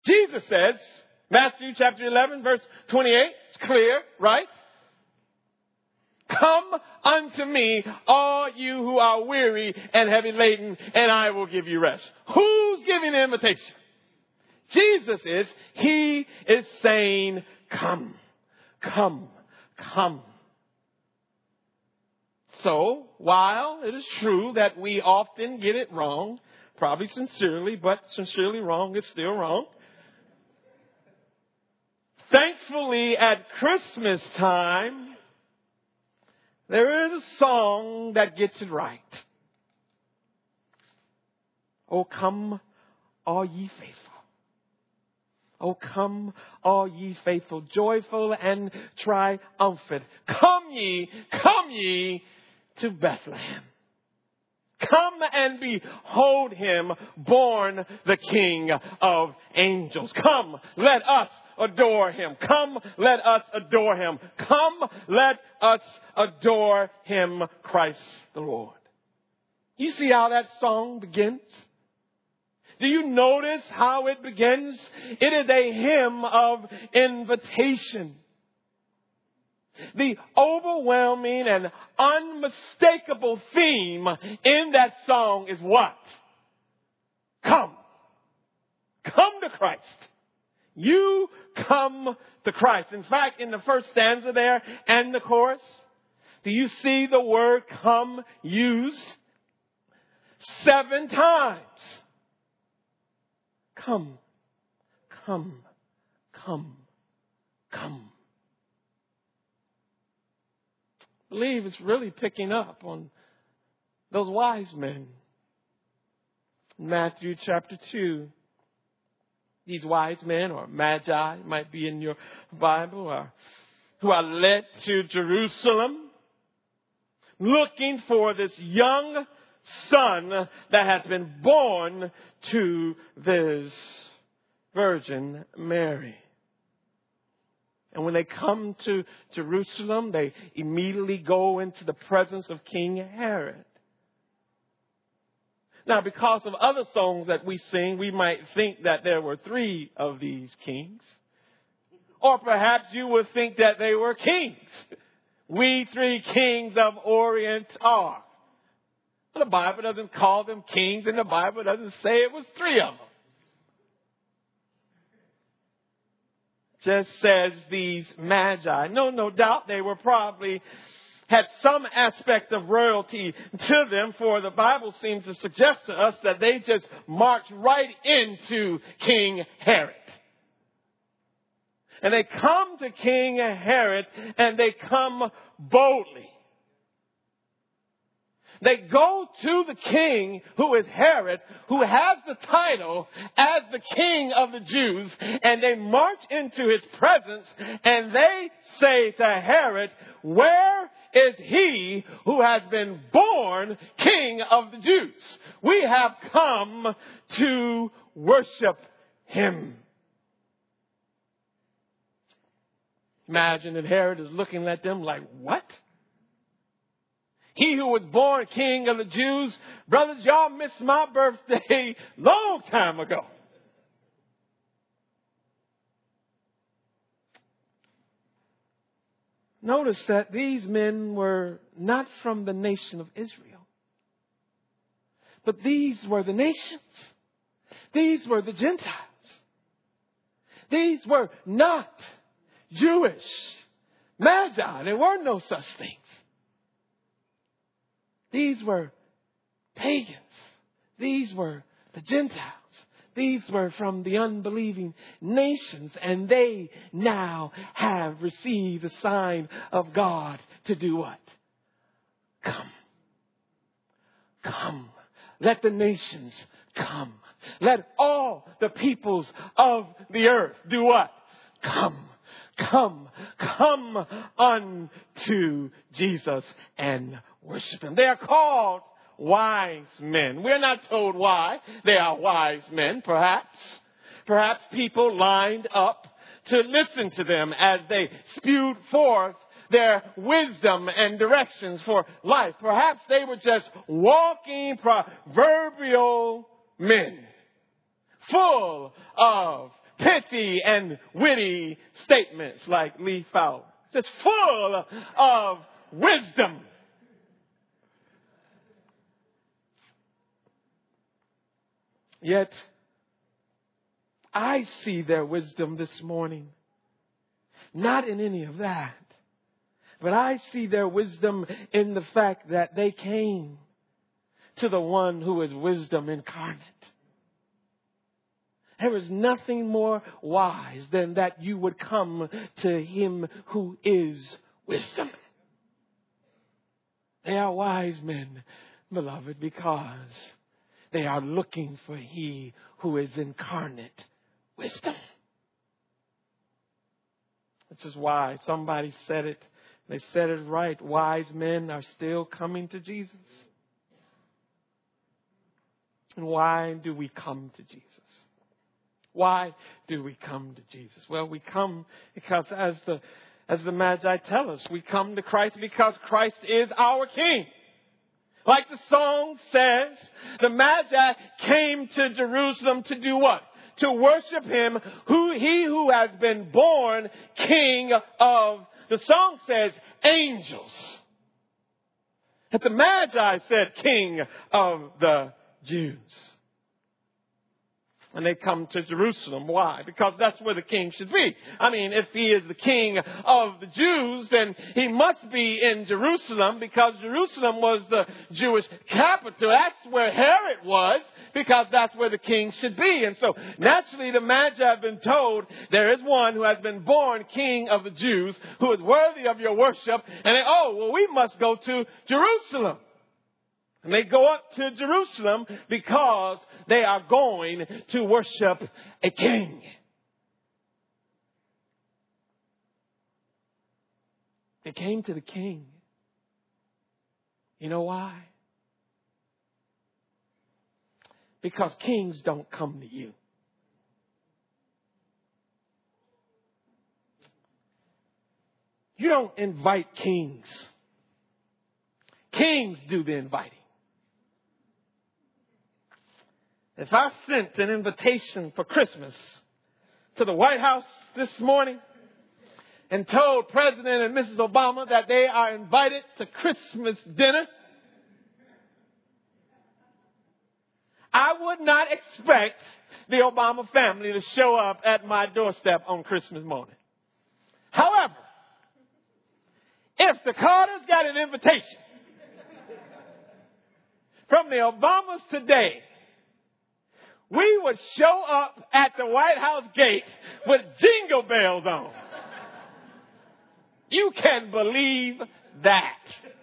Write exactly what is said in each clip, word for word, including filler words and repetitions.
Jesus says, Matthew chapter eleven, verse twenty-eight, it's clear, right? Come unto me, all you who are weary and heavy laden, and I will give you rest. Who's giving the invitation? Jesus is. He is saying, come, come, come. So, while it is true that we often get it wrong, probably sincerely, but sincerely wrong is still wrong. Thankfully, at Christmas time, there is a song that gets it right. Oh, come, all ye faithful. Oh, come, all ye faithful, joyful and triumphant. Come ye, come ye to Bethlehem. Come and behold him, born the King of angels. Come, let us adore him. Come, let us adore him. Come, let us adore him, Christ the Lord. You see how that song begins? Do you notice how it begins? It is a hymn of invitation. The overwhelming and unmistakable theme in that song is what? Come. Come to Christ. You come to Christ. In fact, in the first stanza there and the chorus, do you see the word come used seven times? Come, come, come, come. I believe it's really picking up on those wise men. Matthew chapter two. These wise men, or magi, might be in your Bible, or who are led to Jerusalem looking for this young son that has been born to this Virgin Mary. And when they come to Jerusalem, they immediately go into the presence of King Herod. Now, because of other songs that we sing, we might think that there were three of these kings. Or perhaps you would think that they were kings. We three kings of Orient are. The Bible doesn't call them kings, and the Bible doesn't say it was three of them. Just says these magi. No, no doubt they were probably had some aspect of royalty to them, for the Bible seems to suggest to us that they just marched right into King Herod. And they come to King Herod, and they come boldly. They go to the king, who is Herod, who has the title as the King of the Jews, and they march into his presence, and they say to Herod, where is he who has been born King of the Jews? We have come to worship him. Imagine that Herod is looking at them like, what? He who was born King of the Jews? Brothers, y'all missed my birthday long time ago. Notice that these men were not from the nation of Israel. But these were the nations. These were the Gentiles. These were not Jewish magi. There were no such things. These were pagans. These were the Gentiles. These were from the unbelieving nations, and they now have received the sign of God to do what? Come. Come. Let the nations come. Let all the peoples of the earth do what? Come. Come. Come unto Jesus and worship him. They are called wise men. We're not told why they are wise men, perhaps. Perhaps people lined up to listen to them as they spewed forth their wisdom and directions for life. Perhaps they were just walking proverbial men, full of pithy and witty statements like Lee Fowler. Just full of wisdom. Yet, I see their wisdom this morning. Not in any of that. But I see their wisdom in the fact that they came to the one who is wisdom incarnate. There is nothing more wise than that you would come to him who is wisdom. They are wise men, beloved, because they are looking for he who is incarnate wisdom. Which is why somebody said it. They said it right. Wise men are still coming to Jesus. And why do we come to Jesus? Why do we come to Jesus? Well, we come because as the, as the Magi tell us, we come to Christ because Christ is our King. Like the song says, the Magi came to Jerusalem to do what? To worship him, who he who has been born King of, the song says, angels. But the Magi said, King of the Jews. And they come to Jerusalem. Why? Because that's where the king should be. I mean, if he is the king of the Jews, then he must be in Jerusalem because Jerusalem was the Jewish capital. That's where Herod was because that's where the king should be. And so naturally the Magi have been told there is one who has been born king of the Jews who is worthy of your worship. And they, oh, well, we must go to Jerusalem. And they go up to Jerusalem because they are going to worship a king. They came to the king. You know why? Because kings don't come to you. You don't invite kings. Kings do the inviting. If I sent an invitation for Christmas to the White House this morning and told President and Missus Obama that they are invited to Christmas dinner, I would not expect the Obama family to show up at my doorstep on Christmas morning. However, if the Carters got an invitation from the Obamas today, we would show up at the White House gate with jingle bells on. You can believe that.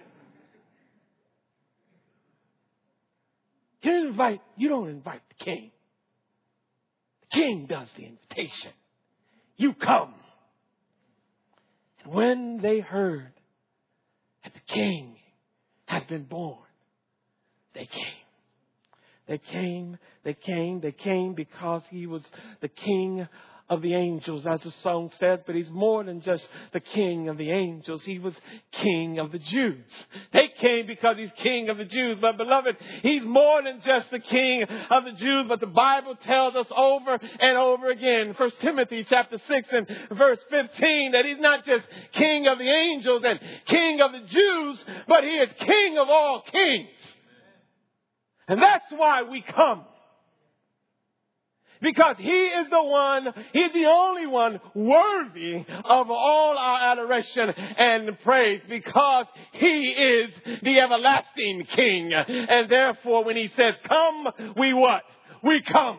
You don't invite, you don't invite the king. The king does the invitation. You come. And when they heard that the king had been born, they came. They came, they came, they came because he was the king of the angels, as the song says. But he's more than just the king of the angels. He was king of the Jews. They came because he's king of the Jews. But beloved, he's more than just the king of the Jews. But the Bible tells us over and over again, First Timothy chapter six and verse fifteen, that he's not just king of the angels and king of the Jews, but he is king of all kings. And that's why we come. Because he is the one, he's the only one worthy of all our adoration and praise. Because he is the everlasting King. And therefore when he says come, we what? We come.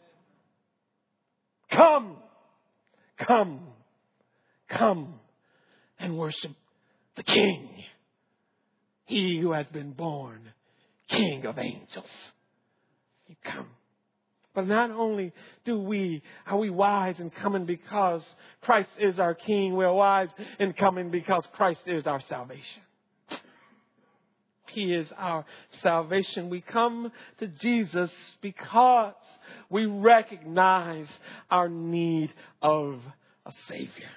Come. Come. Come and worship the King. He who has been born King of angels. You come. But not only do we, are we wise in coming because Christ is our King, we're wise in coming because Christ is our salvation. He is our salvation. We come to Jesus because we recognize our need of a Savior.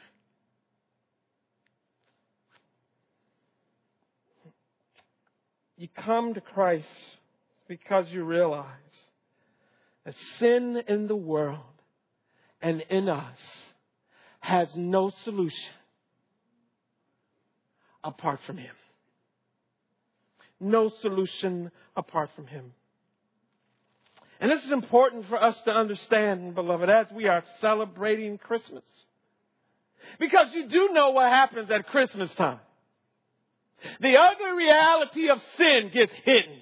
You come to Christ because you realize that sin in the world and in us has no solution apart from Him. No solution apart from Him. And this is important for us to understand, beloved, as we are celebrating Christmas. Because you do know what happens at Christmas time. The ugly reality of sin gets hidden.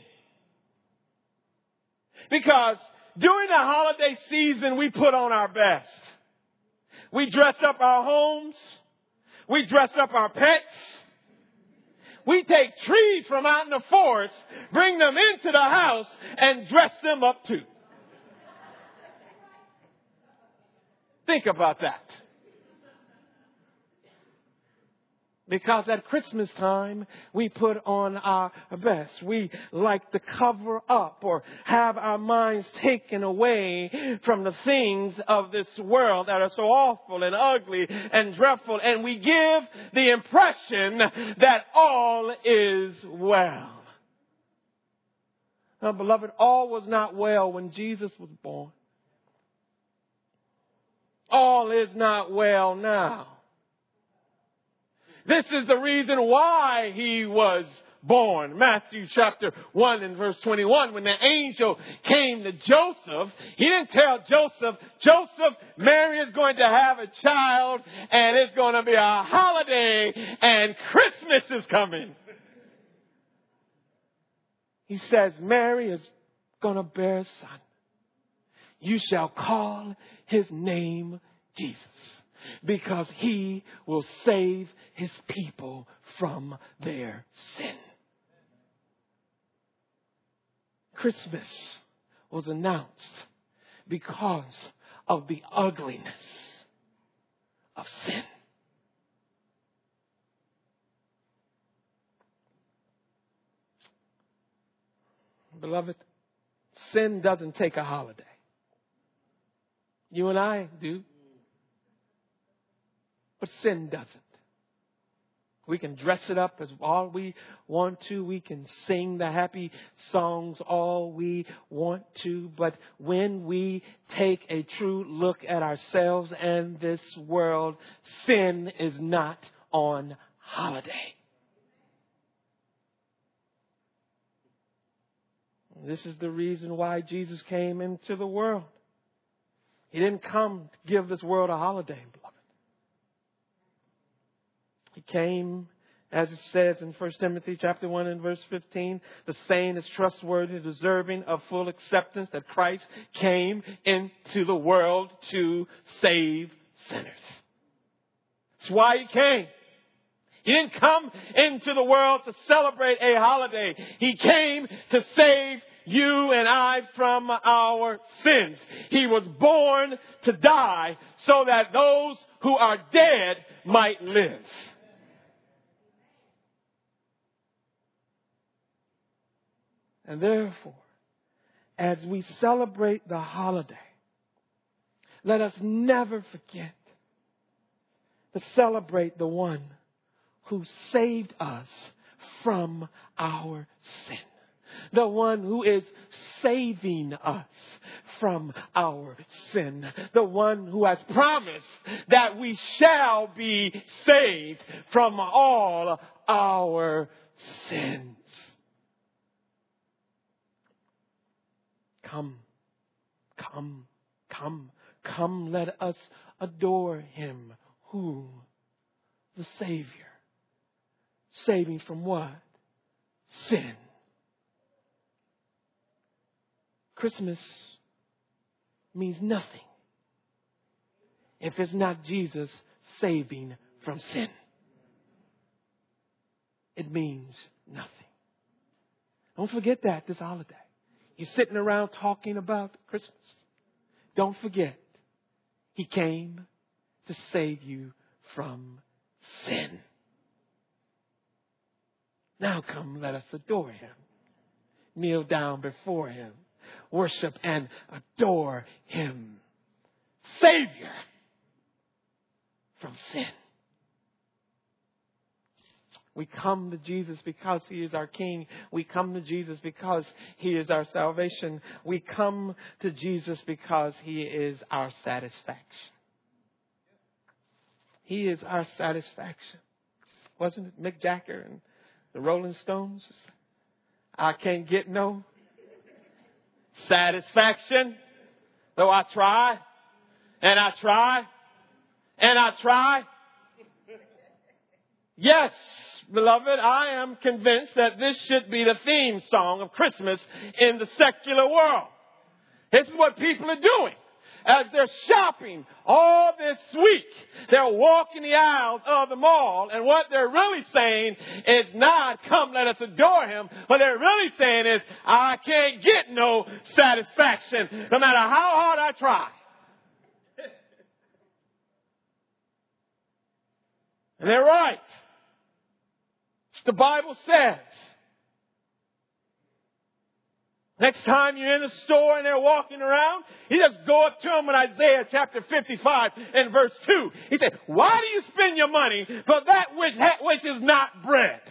Because during the holiday season, we put on our best. We dress up our homes. We dress up our pets. We take trees from out in the forest, bring them into the house, and dress them up too. Think about that. Because at Christmas time, we put on our best. We like to cover up or have our minds taken away from the things of this world that are so awful and ugly and dreadful. And we give the impression that all is well. Now, beloved, all was not well when Jesus was born. All is not well now. This is the reason why He was born. Matthew chapter one and verse twenty-one, when the angel came to Joseph, he didn't tell Joseph, Joseph, Mary is going to have a child and it's going to be a holiday and Christmas is coming. He says, Mary is going to bear a son. You shall call his name Jesus, because He will save His people from their sin. Christmas was announced because of the ugliness of sin. Beloved, sin doesn't take a holiday. You and I do. But sin doesn't. We can dress it up as all we want to. We can sing the happy songs all we want to. But when we take a true look at ourselves and this world, sin is not on holiday. This is the reason why Jesus came into the world. He didn't come to give this world a holiday, beloved. He came, as it says in First Timothy chapter one and verse fifteen, the saying is trustworthy, deserving of full acceptance, that Christ came into the world to save sinners. That's why He came. He didn't come into the world to celebrate a holiday. He came to save you and I from our sins. He was born to die so that those who are dead might live. And therefore, as we celebrate the holiday, let us never forget to celebrate the one who saved us from our sin. The one who is saving us from our sin. The one who has promised that we shall be saved from all our sins. Come, come, come, come, let us adore Him. Who? The Savior. Saving from what? Sin. Christmas means nothing if it's not Jesus saving from sin. It means nothing. Don't forget that this holiday. You're sitting around talking about Christmas. Don't forget, He came to save you from sin. Now come, let us adore Him. Kneel down before Him. Worship and adore Him. Savior from sin. We come to Jesus because He is our King. We come to Jesus because He is our salvation. We come to Jesus because He is our satisfaction. He is our satisfaction. Wasn't it Mick Jagger and the Rolling Stones? I can't get no satisfaction, though I try, and I try, and I try. Yes, beloved, I am convinced that this should be the theme song of Christmas in the secular world. This is what people are doing. As they're shopping all this week, they're walking the aisles of the mall, and what they're really saying is not, come let us adore Him. What they're really saying is, I can't get no satisfaction, no matter how hard I try. And they're right. The Bible says. Next time you're in a store and they're walking around, you just go up to them in Isaiah chapter fifty-five and verse two. He said, why do you spend your money for that which, ha- which is not bread?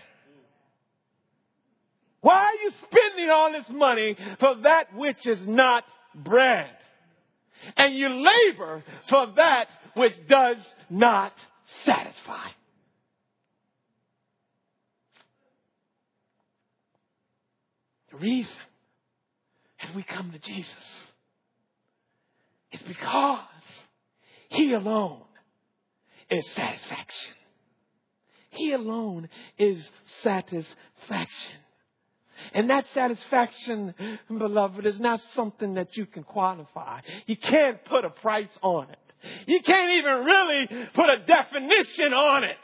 Why are you spending all this money for that which is not bread? And you labor for that which does not satisfy. The reason as we come to Jesus, it's because He alone is satisfaction. He alone is satisfaction. And that satisfaction, beloved, is not something that you can quantify. You can't put a price on it. You can't even really put a definition on it.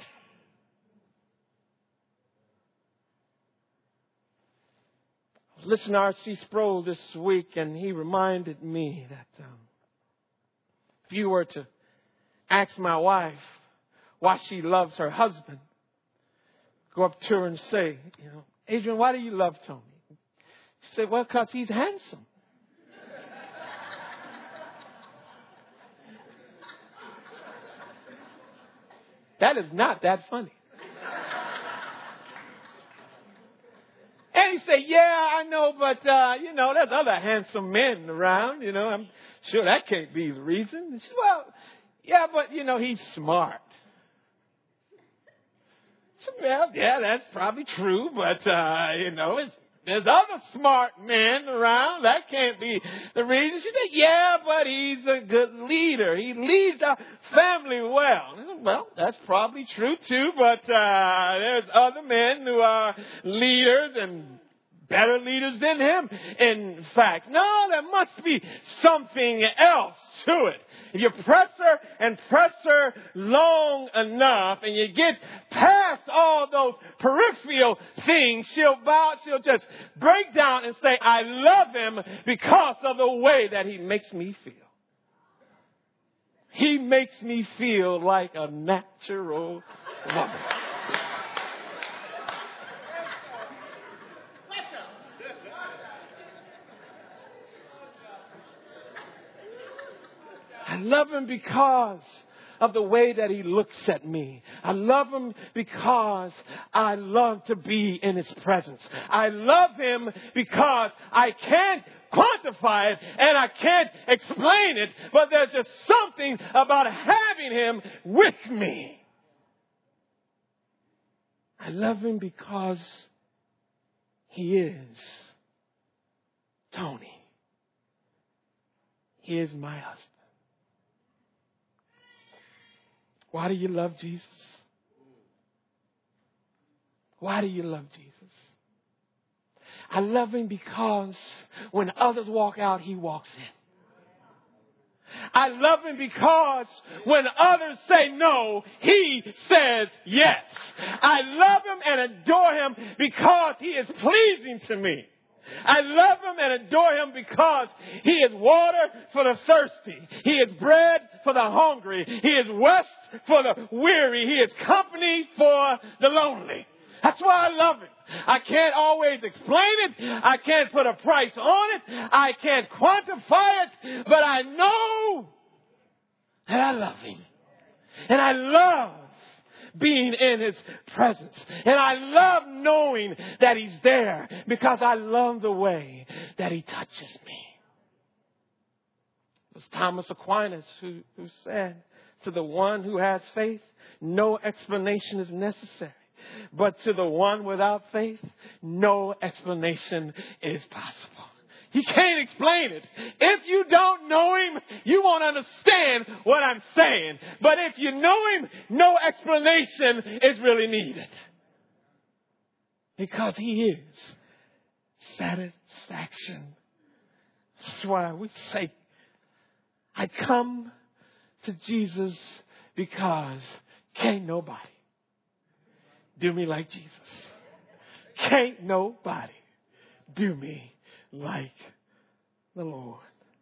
Listen to R C Sproul this week, and he reminded me that um, if you were to ask my wife why she loves her husband, go up to her and say, you know, Adrian, why do you love Tony? She said, well, because he's handsome. That is not that funny. And he said, yeah, I know, but, uh, you know, there's other handsome men around. You know, I'm sure that can't be the reason. He said, well, yeah, but, you know, he's smart. I said, well, yeah, that's probably true, but, uh, you know, it's, there's other smart men around. That can't be the reason. She said, yeah, but he's a good leader. He leads our family well. I said, well, that's probably true too, but uh, there's other men who are leaders and better leaders than him. In fact, no, there must be something else to it. If you press her and press her long enough and you get past all those peripheral things, she'll bow, she'll just break down and say, I love him because of the way that he makes me feel. He makes me feel like a natural woman. I love him because of the way that he looks at me. I love him because I love to be in his presence. I love him because I can't quantify it and I can't explain it, but there's just something about having him with me. I love him because he is Tony. He is my husband. Why do you love Jesus? Why do you love Jesus? I love him because when others walk out, he walks in. I love him because when others say no, he says yes. I love him and adore him because he is pleasing to me. I love him and adore him because he is water for the thirsty. He is bread for the hungry. He is rest for the weary. He is company for the lonely. That's why I love him. I can't always explain it. I can't put a price on it. I can't quantify it. But I know that I love him. And I love being in his presence. And I love knowing that he's there because I love the way that he touches me. It was Thomas Aquinas who, who said, to the one who has faith, no explanation is necessary. But to the one without faith, no explanation is possible. You can't explain it. If you don't know him, you won't understand what I'm saying. But if you know him, no explanation is really needed. Because he is satisfaction. That's why we say, I come to Jesus because can't nobody do me like Jesus. Can't nobody do me like the Lord.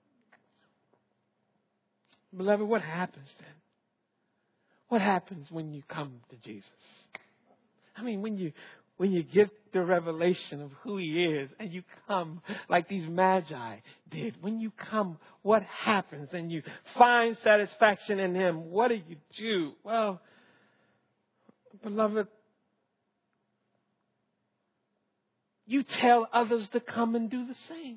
Beloved, what happens then? What happens when you come to Jesus? I mean, when you when you get the revelation of who he is and you come like these magi did, when you come, what happens? And you find satisfaction in him. What do you do? Well, beloved, you tell others to come and do the same.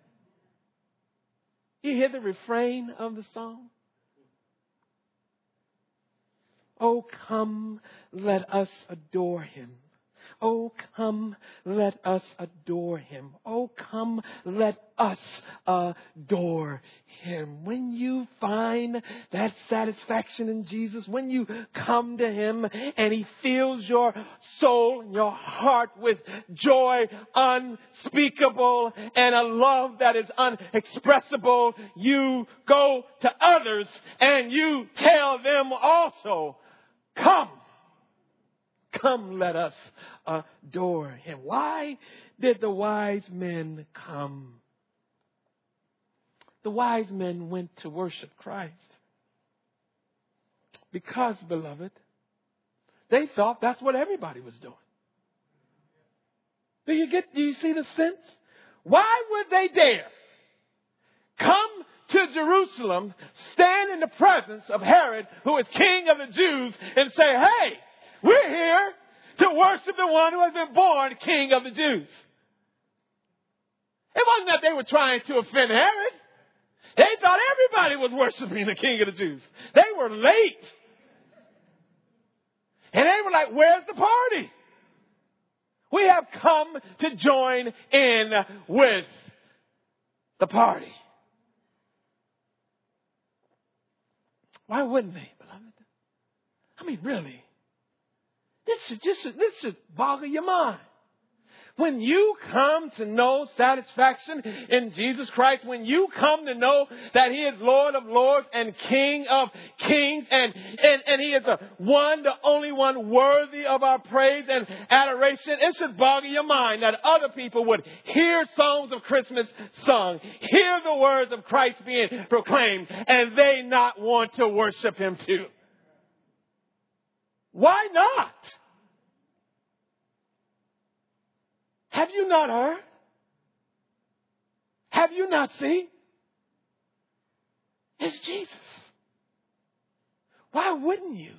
You hear the refrain of the song? Oh, come, let us adore him. Oh, come, let us adore him. Oh, come, let us adore him. When you find that satisfaction in Jesus, when you come to him and he fills your soul and your heart with joy unspeakable and a love that is unexpressible, you go to others and you tell them also, come. Come, let us adore him. Why did the wise men come? The wise men went to worship Christ. Because, beloved, they thought that's what everybody was doing. Do you get, do you see the sense? Why would they dare come to Jerusalem, stand in the presence of Herod, who is king of the Jews, and say, hey, we're here to worship the one who has been born king of the Jews? It wasn't that they were trying to offend Herod. They thought everybody was worshiping the king of the Jews. They were late. And they were like, where's the party? We have come to join in with the party. Why wouldn't they, beloved? I mean, really. This should just this should boggle your mind. When you come to know satisfaction in Jesus Christ, when you come to know that he is Lord of lords and King of kings, and, and, and he is the one, the only one worthy of our praise and adoration, it should boggle your mind that other people would hear songs of Christmas sung, hear the words of Christ being proclaimed, and they not want to worship him too. Why not? Have you not heard? Have you not seen? It's Jesus. Why wouldn't you?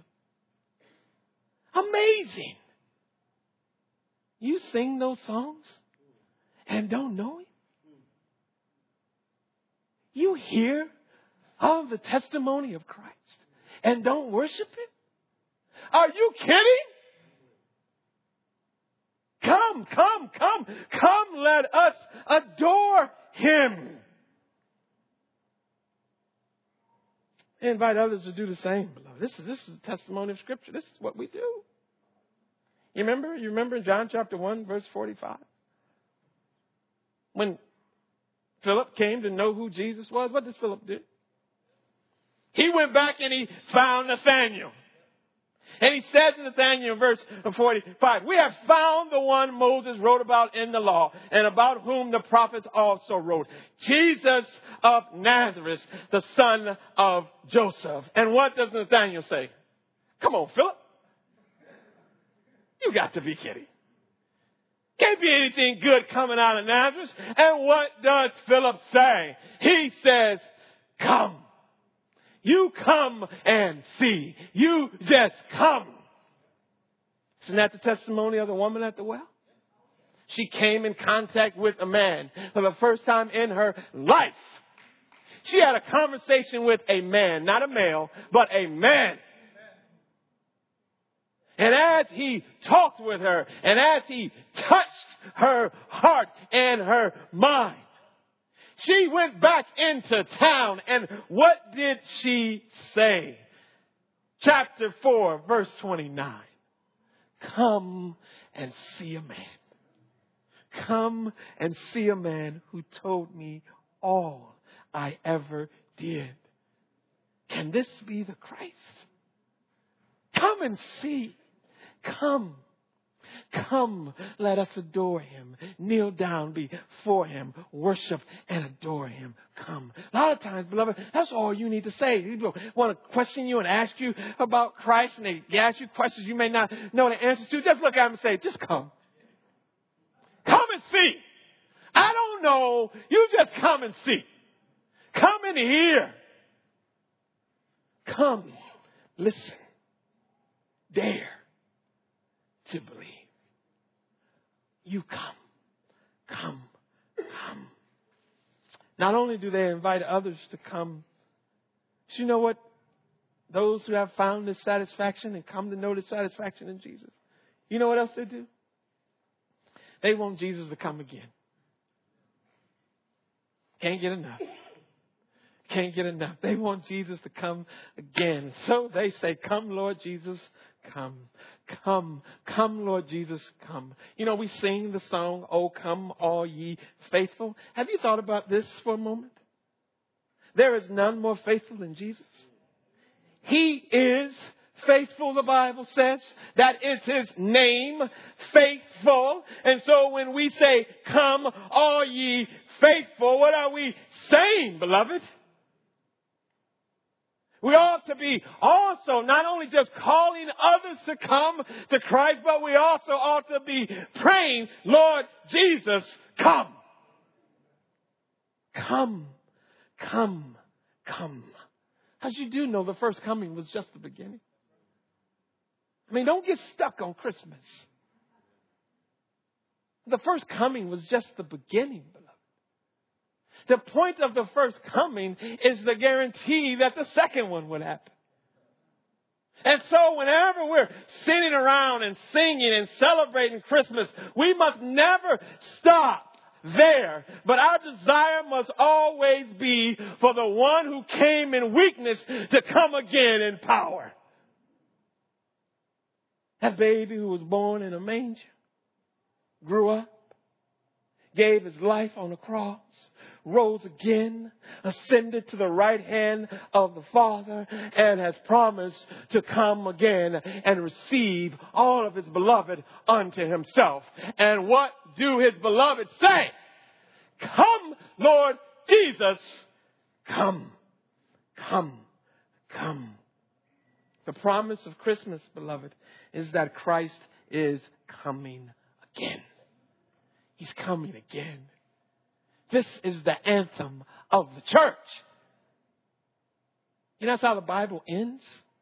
Amazing. You sing those songs and don't know him? You hear of the testimony of Christ and don't worship him? Are you kidding? Come, come, come, come, let us adore him. Invite others to do the same, beloved. This is, this is the testimony of Scripture. This is what we do. You remember? You remember in John chapter one, verse forty-five? When Philip came to know who Jesus was, what does Philip do? He went back and he found Nathanael. And he said to Nathanael in verse forty-five, we have found the one Moses wrote about in the law and about whom the prophets also wrote, Jesus of Nazareth, the son of Joseph. And what does Nathanael say? Come on, Philip. You got to be kidding. Can't be anything good coming out of Nazareth. And what does Philip say? He says, come. You come and see. You just come. Isn't that the testimony of the woman at the well? She came in contact with a man for the first time in her life. She had a conversation with a man, not a male, but a man. And as he talked with her, and as he touched her heart and her mind, she went back into town. And what did she say? Chapter four, verse twenty-nine. Come and see a man. Come and see a man who told me all I ever did. Can this be the Christ? Come and see. Come. Come, let us adore him. Kneel down before him. Worship and adore him. Come. A lot of times, beloved, that's all you need to say. People want to question you and ask you about Christ, and they ask you questions you may not know the answers to. Just look at them and say, just come. Come and see. I don't know. You just come and see. Come and hear. Come. Listen. Dare to believe. You come. Come. Come. Not only do they invite others to come, but you know what? Those who have found this satisfaction and come to know this satisfaction in Jesus, you know what else they do? They want Jesus to come again. Can't get enough. Can't get enough. They want Jesus to come again. So they say, come, Lord Jesus, come. Come, come, Lord Jesus, come. You know, we sing the song, Oh, come, all ye faithful. Have you thought about this for a moment? There is none more faithful than Jesus. He is faithful, the Bible says. That is his name, faithful. And so when we say, come, all ye faithful, what are we saying, beloved? We ought to be also not only just calling others to come to Christ, but we also ought to be praying, Lord Jesus, come. Come, come, come. As you do know, the first coming was just the beginning. I mean, don't get stuck on Christmas. The first coming was just the beginning, beloved. The point of the first coming is the guarantee that the second one would happen. And so whenever we're sitting around and singing and celebrating Christmas, we must never stop there. But our desire must always be for the one who came in weakness to come again in power. That baby who was born in a manger, grew up, gave his life on the cross, rose again, ascended to the right hand of the Father, and has promised to come again and receive all of his beloved unto himself. And what do his beloved say? Come, Lord Jesus, come, come, come. The promise of Christmas, beloved, is that Christ is coming again. He's coming again. This is the anthem of the church. You know, that's how the Bible ends.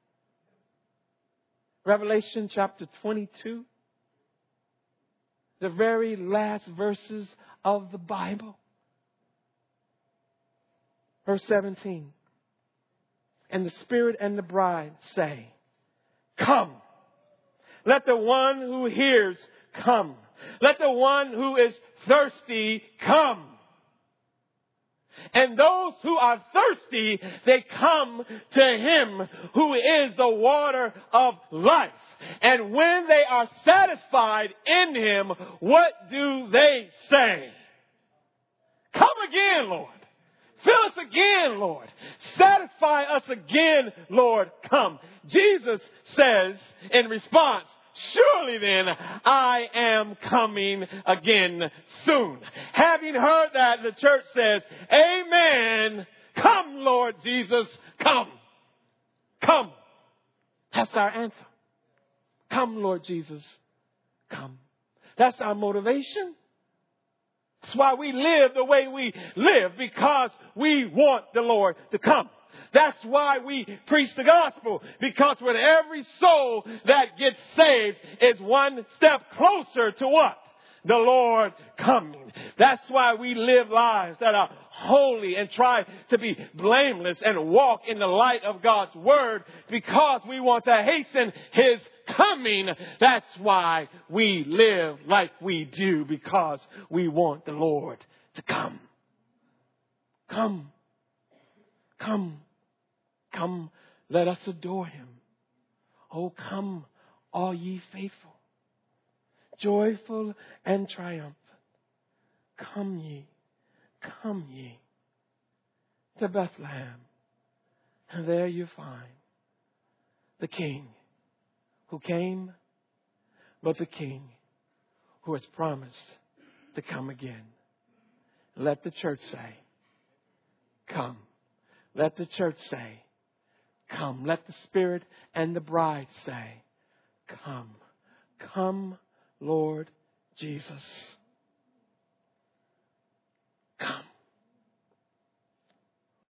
Revelation chapter twenty-two. The very last verses of the Bible. Verse seventeen. And the Spirit and the bride say, come. Let the one who hears come. Let the one who is thirsty come. And those who are thirsty, they come to him who is the water of life. And when they are satisfied in him, what do they say? Come again, Lord. Fill us again, Lord. Satisfy us again, Lord. Come. Jesus says in response, surely then I am coming again soon. Having heard that, the church says, amen. Come, Lord Jesus, come. Come. That's our anthem. Come, Lord Jesus, come. That's our motivation. That's why we live the way we live, because we want the Lord to come. That's why we preach the gospel. Because with every soul that gets saved is one step closer to what? The Lord coming. That's why we live lives that are holy and try to be blameless and walk in the light of God's word, because we want to hasten His coming. That's why we live like we do, because we want the Lord to come. Come. Come. Come. Let us adore Him. Oh, come, all ye faithful, joyful and triumphant. Come ye, come ye to Bethlehem. And there you find the King who came, but the King who has promised to come again. Let the church say, come. Let the church say, come. Let the Spirit and the bride say, come. Come, Lord Jesus. Come.